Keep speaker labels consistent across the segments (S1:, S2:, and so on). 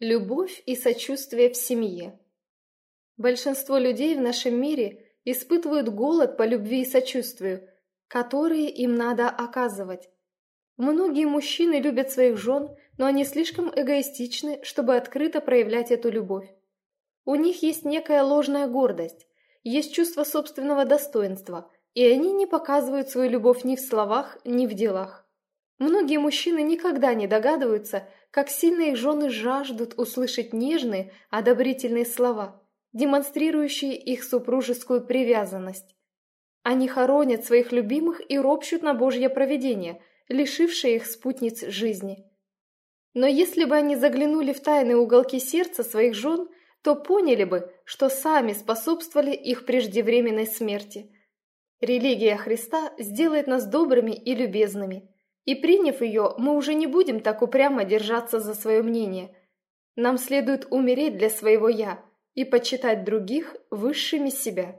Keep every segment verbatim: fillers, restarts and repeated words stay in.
S1: Любовь и сочувствие в семье. Большинство людей в нашем мире испытывают голод по любви и сочувствию, которые им надо оказывать. Многие мужчины любят своих жен, но они слишком эгоистичны, чтобы открыто проявлять эту любовь. У них есть некая ложная гордость, есть чувство собственного достоинства, и они не показывают свою любовь ни в словах, ни в делах. Многие мужчины никогда не догадываются, как сильно их жены жаждут услышать нежные, одобрительные слова, демонстрирующие их супружескую привязанность. Они хоронят своих любимых и ропщут на Божье провидение, лишившее их спутниц жизни. Но если бы они заглянули в тайные уголки сердца своих жен, то поняли бы, что сами способствовали их преждевременной смерти. Религия Христа сделает нас добрыми и любезными. И приняв ее, мы уже не будем так упрямо держаться за свое мнение. Нам следует умереть для своего «я» и почитать других высшими себя.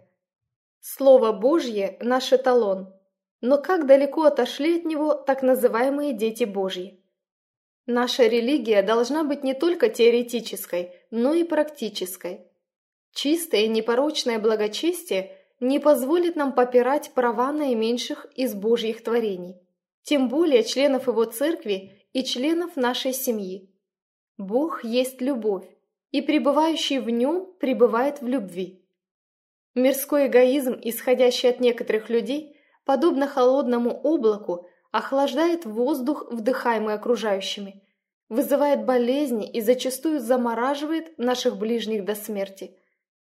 S1: Слово Божье – наш эталон, но как далеко отошли от него так называемые дети Божьи. Наша религия должна быть не только теоретической, но и практической. Чистое и непорочное благочестие не позволит нам попирать права наименьших из Божьих творений, тем более членов его церкви и членов нашей семьи. Бог есть любовь, и пребывающий в нем пребывает в любви. Мирской эгоизм, исходящий от некоторых людей, подобно холодному облаку, охлаждает воздух, вдыхаемый окружающими, вызывает болезни и зачастую замораживает наших ближних до смерти.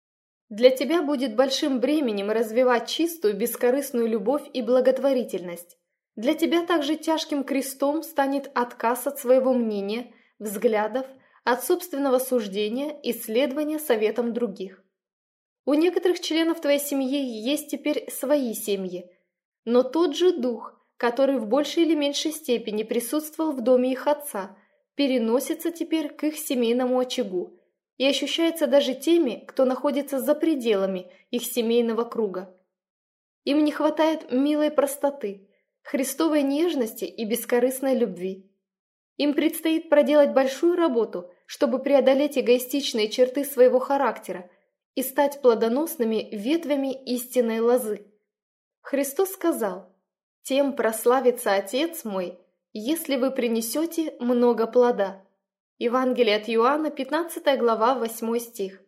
S1: Для тебя будет большим бременем развивать чистую, бескорыстную любовь и благотворительность. Для тебя также тяжким крестом станет отказ от своего мнения, взглядов, от собственного суждения и следования советам других. У некоторых членов твоей семьи есть теперь свои семьи, но тот же дух, который в большей или меньшей степени присутствовал в доме их отца, переносится теперь к их семейному очагу и ощущается даже теми, кто находится за пределами их семейного круга. Им не хватает милой простоты, Христовой нежности и бескорыстной любви. Им предстоит проделать большую работу, чтобы преодолеть эгоистичные черты своего характера и стать плодоносными ветвями истинной лозы. Христос сказал: «Тем прославится Отец мой, если вы принесете много плода». Евангелие от Иоанна, пятнадцатая глава, восьмой стих.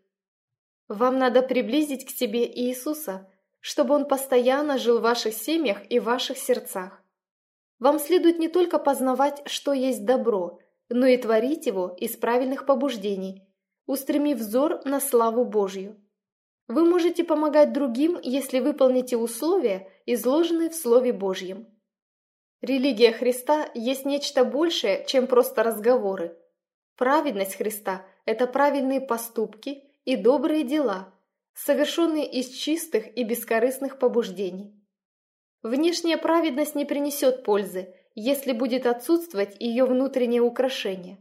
S1: Вам надо приблизить к себе Иисуса, чтобы Он постоянно жил в ваших семьях и в ваших сердцах. Вам следует не только познавать, что есть добро, но и творить его из правильных побуждений, устремив взор на славу Божью. Вы можете помогать другим, если выполните условия, изложенные в Слове Божьем. Религия Христа есть нечто большее, чем просто разговоры. Праведность Христа – это правильные поступки и добрые дела, совершенные из чистых и бескорыстных побуждений. Внешняя праведность не принесет пользы, если будет отсутствовать ее внутреннее украшение.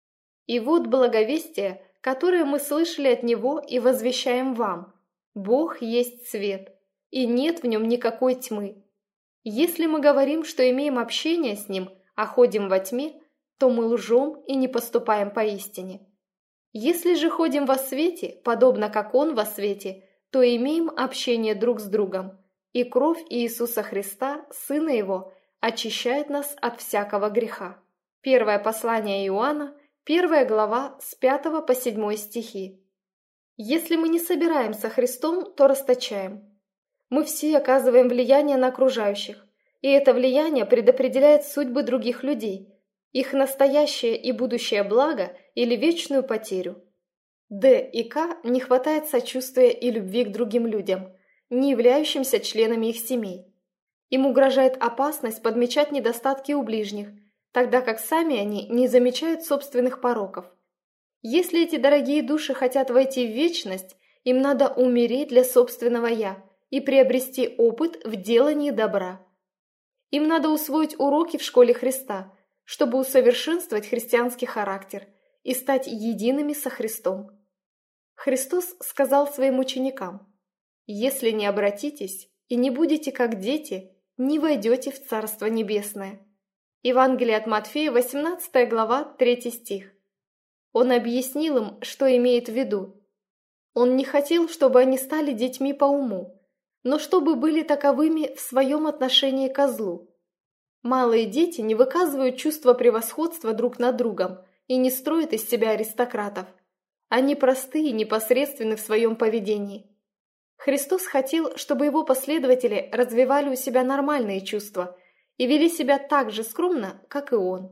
S1: И вот благовестие, которое мы слышали от Него и возвещаем вам. Бог есть свет, и нет в нем никакой тьмы. Если мы говорим, что имеем общение с Ним, а ходим во тьме, то мы лжем и не поступаем поистине. Если же ходим во свете, подобно как Он во свете, то имеем общение друг с другом, и кровь Иисуса Христа, Сына Его, очищает нас от всякого греха. Первое послание Иоанна, первая глава, с пятого по седьмой стихи. Если мы не собираем со Христом, то расточаем. Мы все оказываем влияние на окружающих, и это влияние предопределяет судьбы других людей, их настоящее и будущее благо или вечную потерю. Д и К не хватает сочувствия и любви к другим людям, не являющимся членами их семей. Им угрожает опасность подмечать недостатки у ближних, тогда как сами они не замечают собственных пороков. Если эти дорогие души хотят войти в вечность, им надо умереть для собственного «я» и приобрести опыт в делании добра. Им надо усвоить уроки в школе Христа, чтобы усовершенствовать христианский характер и стать едиными со Христом. Христос сказал своим ученикам: «Если не обратитесь и не будете как дети, не войдете в Царство Небесное». Евангелие от Матфея, восемнадцатая глава, третий стих. Он объяснил им, что имеет в виду. Он не хотел, чтобы они стали детьми по уму, но чтобы были таковыми в своем отношении к злу. Малые дети не выказывают чувства превосходства друг над другом и не строят из себя аристократов. Они просты и непосредственны в своем поведении. Христос хотел, чтобы его последователи развивали у себя нормальные чувства и вели себя так же скромно, как и он.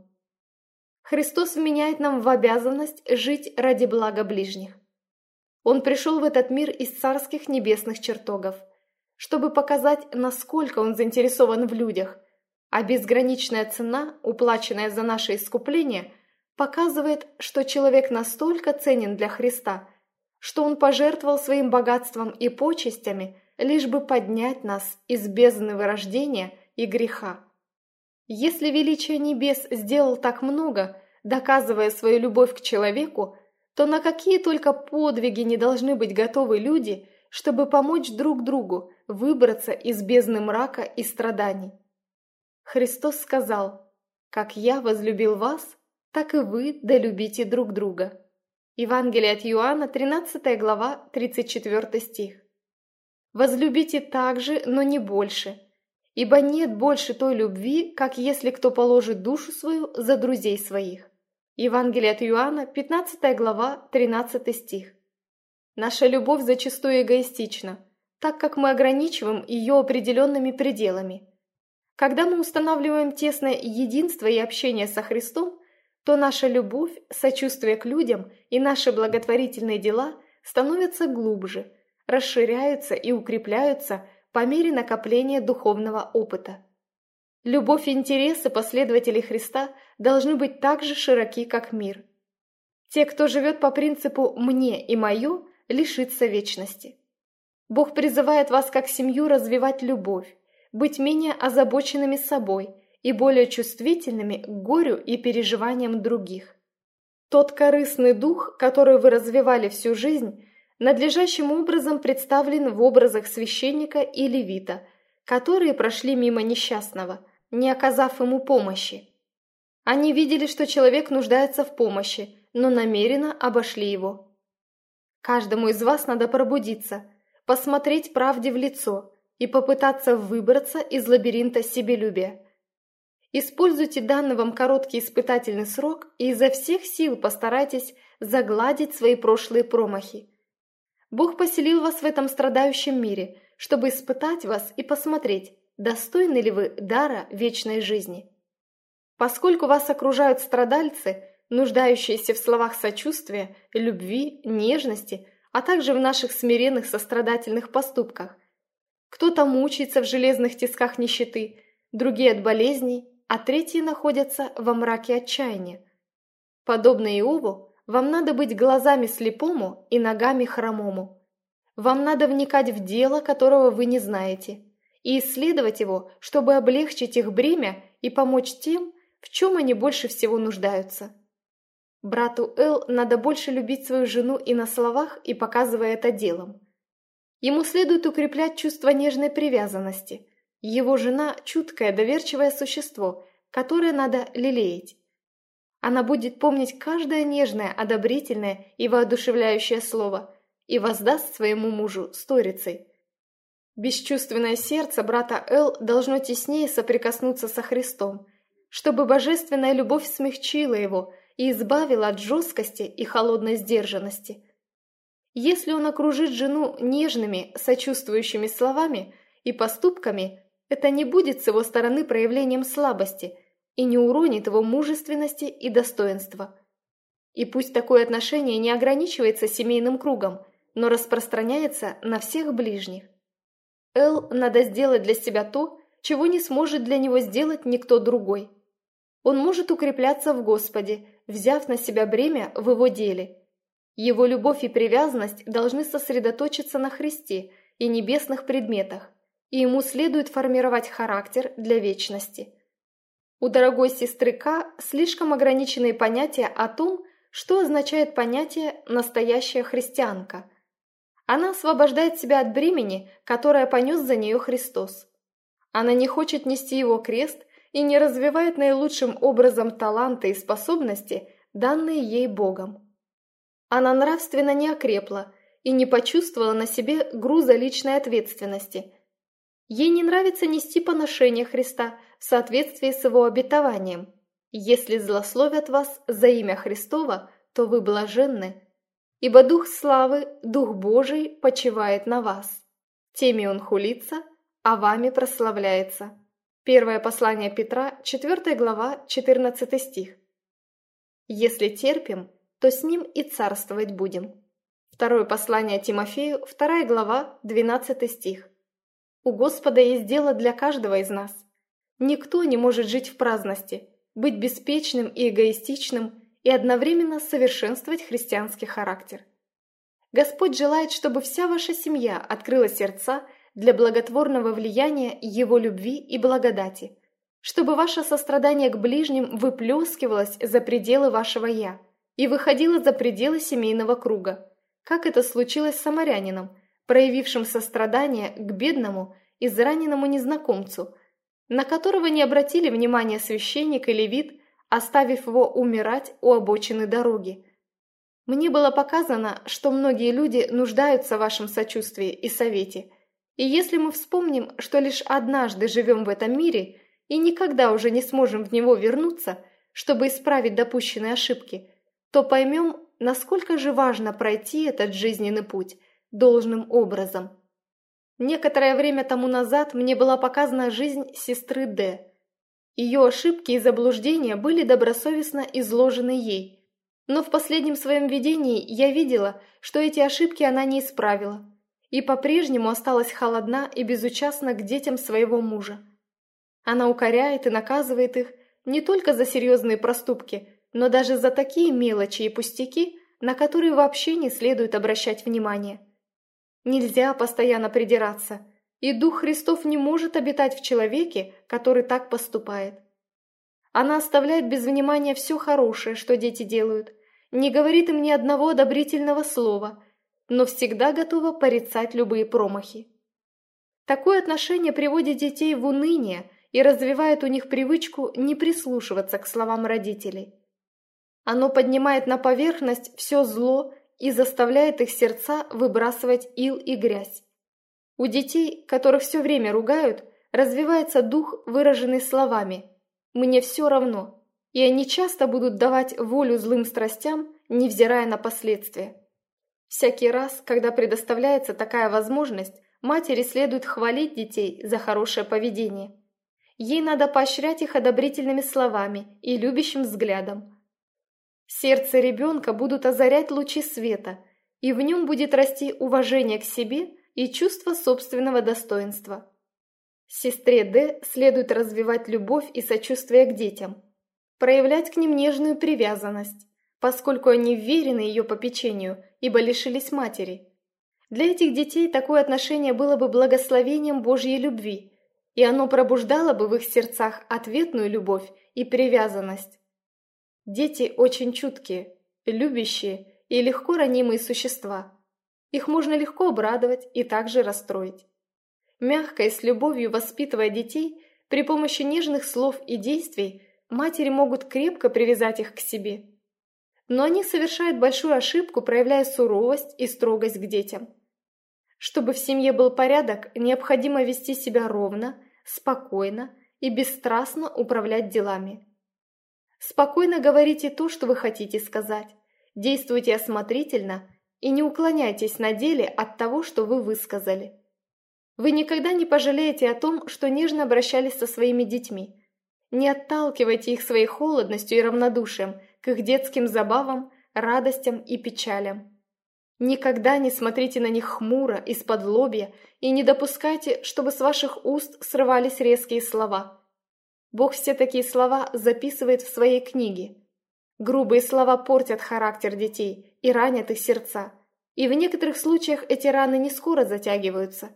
S1: Христос вменяет нам в обязанность жить ради блага ближних. Он пришел в этот мир из царских небесных чертогов, чтобы показать, насколько он заинтересован в людях, а безграничная цена, уплаченная за наше искупление, показывает, что человек настолько ценен для Христа, что он пожертвовал своим богатством и почестями, лишь бы поднять нас из бездны вырождения и греха. Если величие небес сделал так много, доказывая свою любовь к человеку, то на какие только подвиги не должны быть готовы люди, чтобы помочь друг другу выбраться из бездны мрака и страданий. Христос сказал: «Как я возлюбил вас, так и вы долюбите друг друга». Евангелие от Иоанна, тринадцатая глава, тридцать четвёртый стих. «Возлюбите так же, но не больше, ибо нет больше той любви, как если кто положит душу свою за друзей своих». Евангелие от Иоанна, пятнадцатая глава, тринадцатый стих. Наша любовь зачастую эгоистична, так как мы ограничиваем ее определенными пределами. Когда мы устанавливаем тесное единство и общение со Христом, то наша любовь, сочувствие к людям и наши благотворительные дела становятся глубже, расширяются и укрепляются по мере накопления духовного опыта. Любовь и интересы последователей Христа должны быть так же широки, как мир. Те, кто живет по принципу «мне и мое», лишится вечности. Бог призывает вас как семью развивать любовь, быть менее озабоченными собой и более чувствительными к горю и переживаниям других. Тот корыстный дух, который вы развивали всю жизнь, надлежащим образом представлен в образах священника и левита, которые прошли мимо несчастного, не оказав ему помощи. Они видели, что человек нуждается в помощи, но намеренно обошли его. Каждому из вас надо пробудиться, посмотреть правде в лицо и попытаться выбраться из лабиринта себелюбия. Используйте данный вам короткий испытательный срок и изо всех сил постарайтесь загладить свои прошлые промахи. Бог поселил вас в этом страдающем мире, чтобы испытать вас и посмотреть, достойны ли вы дара вечной жизни. Поскольку вас окружают страдальцы, нуждающиеся в словах сочувствия, любви, нежности, а также в наших смиренных сострадательных поступках. Кто-то мучается в железных тисках нищеты, другие от болезней, а третьи находятся во мраке отчаяния. Подобно Иову, вам надо быть глазами слепому и ногами хромому. Вам надо вникать в дело, которого вы не знаете, и исследовать его, чтобы облегчить их бремя и помочь тем, в чем они больше всего нуждаются. Брату Эл надо больше любить свою жену и на словах, и показывая это делом. Ему следует укреплять чувство нежной привязанности. Его жена – чуткое, доверчивое существо, которое надо лелеять. Она будет помнить каждое нежное, одобрительное и воодушевляющее слово и воздаст своему мужу сторицей. Бесчувственное сердце брата Эл должно теснее соприкоснуться со Христом, чтобы божественная любовь смягчила его и избавила от жесткости и холодной сдержанности. Если он окружит жену нежными, сочувствующими словами и поступками, это не будет с его стороны проявлением слабости и не уронит его мужественности и достоинства. И пусть такое отношение не ограничивается семейным кругом, но распространяется на всех ближних. Эл надо сделать для себя то, чего не сможет для него сделать никто другой. Он может укрепляться в Господе, взяв на себя бремя в его деле. Его любовь и привязанность должны сосредоточиться на Христе и небесных предметах, и ему следует формировать характер для вечности. У дорогой сестры К слишком ограниченные понятия о том, что означает понятие «настоящая христианка». Она освобождает себя от бремени, которое понес за нее Христос. Она не хочет нести его крест и не развивает наилучшим образом таланты и способности, данные ей Богом. Она нравственно не окрепла и не почувствовала на себе груза личной ответственности. Ей не нравится нести поношение Христа в соответствии с его обетованием. Если злословят вас за имя Христово, то вы блаженны, ибо Дух славы, Дух Божий почивает на вас. Теми он хулится, а вами прославляется. Первое послание Петра, четвёртая глава, четырнадцатый стих. Если терпим, то с ним и царствовать будем. Второе послание Тимофею, вторая глава, двенадцатый стих. У Господа есть дело для каждого из нас. Никто не может жить в праздности, быть беспечным и эгоистичным и одновременно совершенствовать христианский характер. Господь желает, чтобы вся ваша семья открыла сердца для благотворного влияния Его любви и благодати, чтобы ваше сострадание к ближним выплескивалось за пределы вашего «я» и выходило за пределы семейного круга, как это случилось с самарянином, проявившим сострадание к бедному, израненному незнакомцу, на которого не обратили внимания священник и левит, оставив его умирать у обочины дороги. Мне было показано, что многие люди нуждаются в вашем сочувствии и совете, и если мы вспомним, что лишь однажды живем в этом мире и никогда уже не сможем в него вернуться, чтобы исправить допущенные ошибки, то поймем, насколько же важно пройти этот жизненный путь должным образом. Некоторое время тому назад мне была показана жизнь сестры Д. Ее ошибки и заблуждения были добросовестно изложены ей, но в последнем своем видении я видела, что эти ошибки она не исправила, и по-прежнему осталась холодна и безучастна к детям своего мужа. Она укоряет и наказывает их не только за серьезные проступки, но даже за такие мелочи и пустяки, на которые вообще не следует обращать внимание. Нельзя постоянно придираться, и Дух Христов не может обитать в человеке, который так поступает. Она оставляет без внимания все хорошее, что дети делают, не говорит им ни одного одобрительного слова, но всегда готова порицать любые промахи. Такое отношение приводит детей в уныние и развивает у них привычку не прислушиваться к словам родителей. Оно поднимает на поверхность все зло и заставляет их сердца выбрасывать ил и грязь. У детей, которых все время ругают, развивается дух, выраженный словами «мне все равно», и они часто будут давать волю злым страстям, невзирая на последствия. Всякий раз, когда предоставляется такая возможность, матери следует хвалить детей за хорошее поведение. Ей надо поощрять их одобрительными словами и любящим взглядом. Сердце ребенка будут озарять лучи света, и в нем будет расти уважение к себе и чувство собственного достоинства. Сестре Д следует развивать любовь и сочувствие к детям, проявлять к ним нежную привязанность, поскольку они вверены ее попечению, ибо лишились матери. Для этих детей такое отношение было бы благословением Божьей любви, и оно пробуждало бы в их сердцах ответную любовь и привязанность. Дети очень чуткие, любящие и легко ранимые существа. Их можно легко обрадовать и также расстроить. Мягко и с любовью воспитывая детей, при помощи нежных слов и действий, матери могут крепко привязать их к себе. Но они совершают большую ошибку, проявляя суровость и строгость к детям. Чтобы в семье был порядок, необходимо вести себя ровно, спокойно и бесстрастно управлять делами. Спокойно говорите то, что вы хотите сказать, действуйте осмотрительно и не уклоняйтесь на деле от того, что вы высказали. Вы никогда не пожалеете о том, что нежно обращались со своими детьми. Не отталкивайте их своей холодностью и равнодушием к их детским забавам, радостям и печалям. Никогда не смотрите на них хмуро, из-под лобья, и не допускайте, чтобы с ваших уст срывались резкие слова. Бог все такие слова записывает в своей книге. Грубые слова портят характер детей и ранят их сердца, и в некоторых случаях эти раны не скоро затягиваются.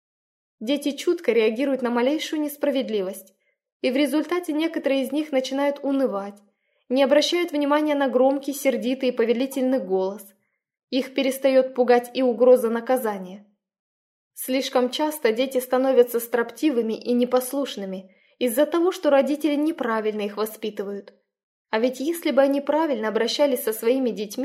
S1: Дети чутко реагируют на малейшую несправедливость, и в результате некоторые из них начинают унывать, не обращают внимания на громкий, сердитый и повелительный голос. Их перестает пугать и угроза наказания. Слишком часто дети становятся строптивыми и непослушными из-за того, что родители неправильно их воспитывают. А ведь если бы они правильно обращались со своими детьми,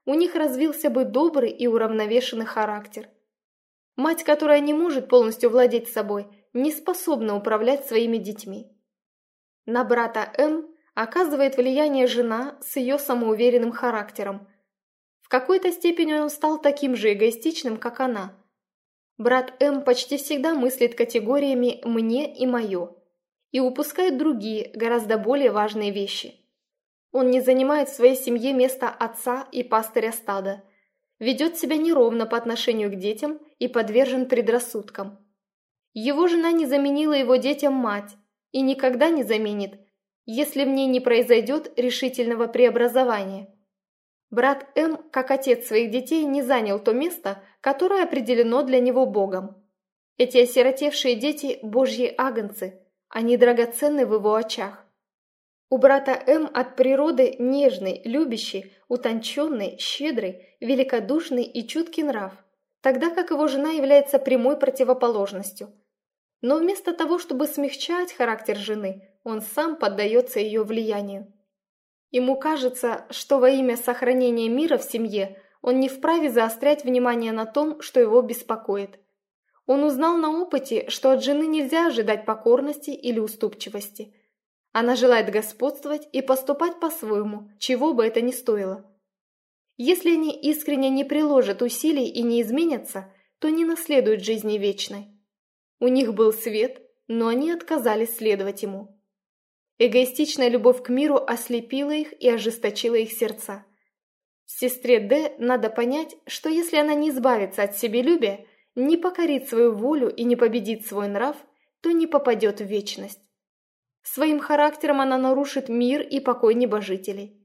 S1: у них развился бы добрый и уравновешенный характер. Мать, которая не может полностью владеть собой, не способна управлять своими детьми. На брата М оказывает влияние жена с ее самоуверенным характером. В какой-то степени он стал таким же эгоистичным, как она. Брат М почти всегда мыслит категориями «мне» и «моё» и упускает другие, гораздо более важные вещи. Он не занимает в своей семье место отца и пастыря стада, ведет себя неровно по отношению к детям и подвержен предрассудкам. Его жена не заменила его детям мать и никогда не заменит, если в ней не произойдет решительного преобразования. Брат М, как отец своих детей, не занял то место, которое определено для него Богом. Эти осиротевшие дети – Божьи агнцы, они драгоценны в его очах. У брата М от природы нежный, любящий, утонченный, щедрый, великодушный и чуткий нрав, тогда как его жена является прямой противоположностью. Но вместо того, чтобы смягчать характер жены, он сам поддается ее влиянию. Ему кажется, что во имя сохранения мира в семье он не вправе заострять внимание на том, что его беспокоит. Он узнал на опыте, что от жены нельзя ожидать покорности или уступчивости. Она желает господствовать и поступать по-своему, чего бы это ни стоило. Если они искренне не приложат усилий и не изменятся, то не наследуют жизни вечной. У них был свет, но они отказались следовать ему. Эгоистичная любовь к миру ослепила их и ожесточила их сердца. Сестре Д надо понять, что если она не избавится от себелюбия, не покорит свою волю и не победит свой нрав, то не попадет в вечность. Своим характером она нарушит мир и покой небожителей.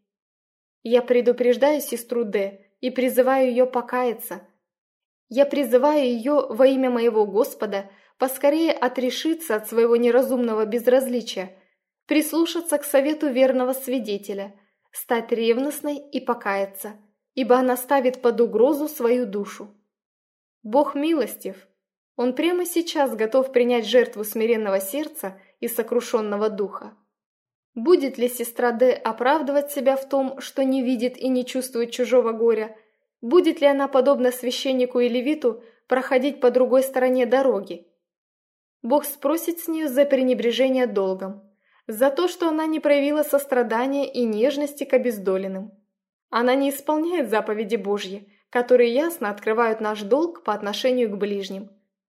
S1: Я предупреждаю сестру Д и призываю ее покаяться. Я призываю ее во имя моего Господа поскорее отрешиться от своего неразумного безразличия, прислушаться к совету верного свидетеля, стать ревностной и покаяться, ибо она ставит под угрозу свою душу. Бог милостив, Он прямо сейчас готов принять жертву смиренного сердца и сокрушенного духа. Будет ли сестра Д оправдывать себя в том, что не видит и не чувствует чужого горя? Будет ли она, подобно священнику и левиту, проходить по другой стороне дороги? Бог спросит с нее за пренебрежение долгом, за то, что она не проявила сострадания и нежности к обездоленным. Она не исполняет заповеди Божьи, которые ясно открывают наш долг по отношению к ближним.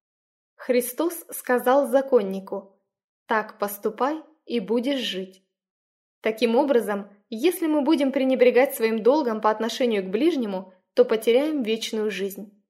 S1: Христос сказал законнику: «Так поступай, и будешь жить». Таким образом, если мы будем пренебрегать своим долгом по отношению к ближнему, то потеряем вечную жизнь.